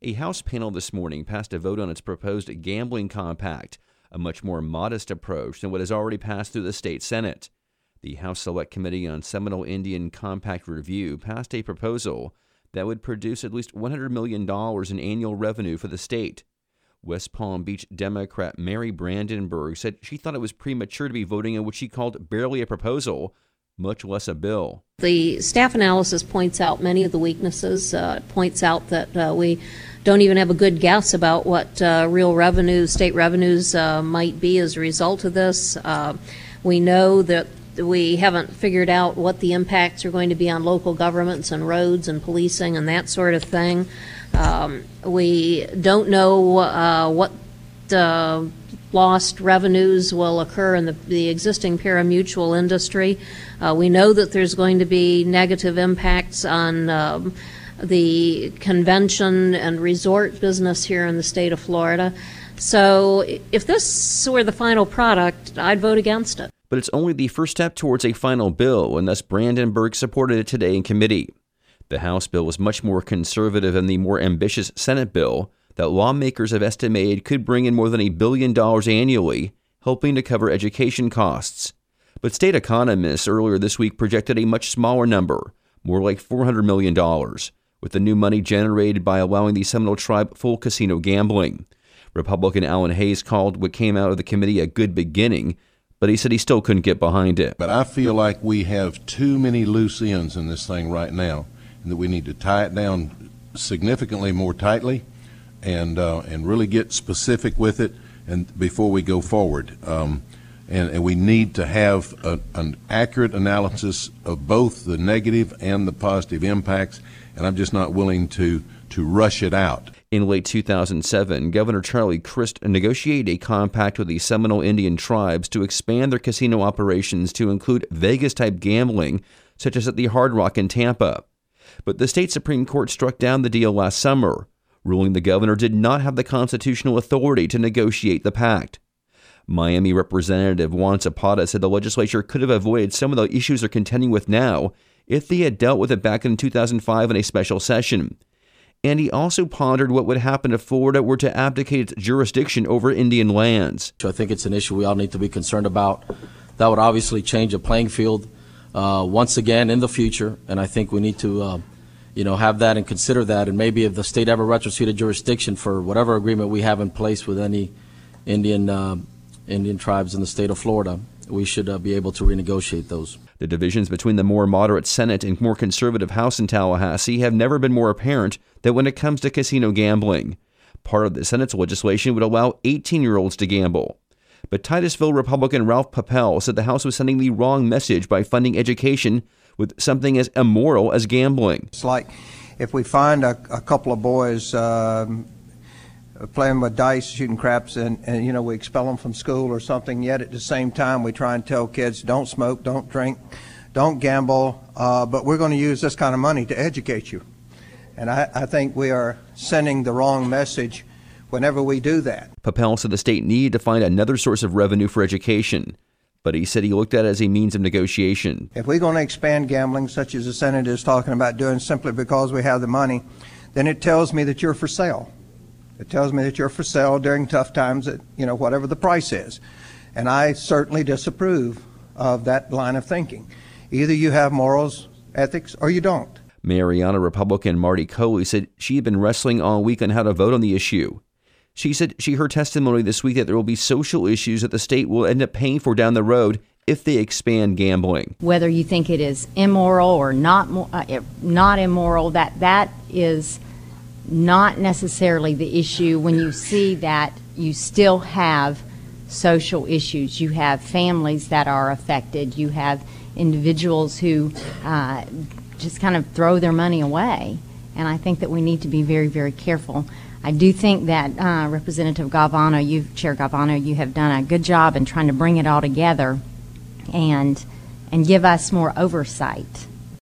A House panel this morning passed a vote on its proposed gambling compact, a much more modest approach than what has already passed through the state Senate. The House Select Committee on Seminole Indian Compact Review passed a proposal that would produce at least $100 million in annual revenue for the state. West Palm Beach Democrat Mary Brandenburg said she thought it was premature to be voting on what she called barely a proposal, much less a bill. The staff analysis points out many of the weaknesses. It points out that we don't even have a good guess about what real revenues, state revenues might be as a result of this. We know that we haven't figured out what the impacts are going to be on local governments and roads and policing and that sort of thing. We don't know what lost revenues will occur in the existing pari-mutuel industry. We know that there's going to be negative impacts on the convention and resort business here in the state of Florida. So if this were the final product, I'd vote against it. But it's only the first step towards a final bill, and thus Brandenburg supported it today in committee. The House bill was much more conservative than the more ambitious Senate bill that lawmakers have estimated could bring in more than $1 billion annually, helping to cover education costs. But state economists earlier this week projected a much smaller number, more like $400 million, with the new money generated by allowing the Seminole Tribe full casino gambling. Republican Alan Hayes called what came out of the committee a good beginning, but he said he still couldn't get behind it. But I feel like we have too many loose ends in this thing right now, and that we need to tie it down significantly more tightly and really get specific with it and before we go forward. And we need to have an accurate analysis of both the negative and the positive impacts, and I'm just not willing to rush it out. In late 2007, Governor Charlie Crist negotiated a compact with the Seminole Indian tribes to expand their casino operations to include Vegas-type gambling, such as at the Hard Rock in Tampa. But the state Supreme Court struck down the deal last summer, ruling the governor did not have the constitutional authority to negotiate the pact. Miami Representative Juan Zapata said the legislature could have avoided some of the issues they're contending with now if they had dealt with it back in 2005 in a special session. And he also pondered what would happen if Florida were to abdicate its jurisdiction over Indian lands. I think it's an issue we all need to be concerned about. That would obviously change the playing field once again in the future, and I think we need to have that and consider that. And maybe if the state ever retroceded jurisdiction for whatever agreement we have in place with any Indian tribes in the state of Florida, we should be able to renegotiate those. The divisions between the more moderate Senate and more conservative House in Tallahassee have never been more apparent than when it comes to casino gambling. Part of the Senate's legislation would allow 18-year-olds to gamble. But Titusville Republican Ralph Papel said the House was sending the wrong message by funding education with something as immoral as gambling. It's like if we find a couple of boys playing with dice, shooting craps, and we expel them from school or something, yet at the same time we try and tell kids don't smoke, don't drink, don't gamble, but we're going to use this kind of money to educate you. And I think we are sending the wrong message whenever we do that. Papel said the state needed to find another source of revenue for education, but he said he looked at it as a means of negotiation. If we're going to expand gambling, such as the Senate is talking about doing simply because we have the money, then it tells me that you're for sale. It tells me that you're for sale during tough times at, whatever the price is. And I certainly disapprove of that line of thinking. Either you have morals, ethics, or you don't. Mariana Republican Marty Coley said she had been wrestling all week on how to vote on the issue. She said she heard testimony this week that there will be social issues that the state will end up paying for down the road if they expand gambling. Whether you think it is immoral or not immoral, that is not necessarily the issue when you see that you still have social issues. You have families that are affected. You have individuals who just kind of throw their money away. And I think that we need to be very, very careful. I do think that Representative Galvano, Chair Galvano, you have done a good job in trying to bring it all together and give us more oversight.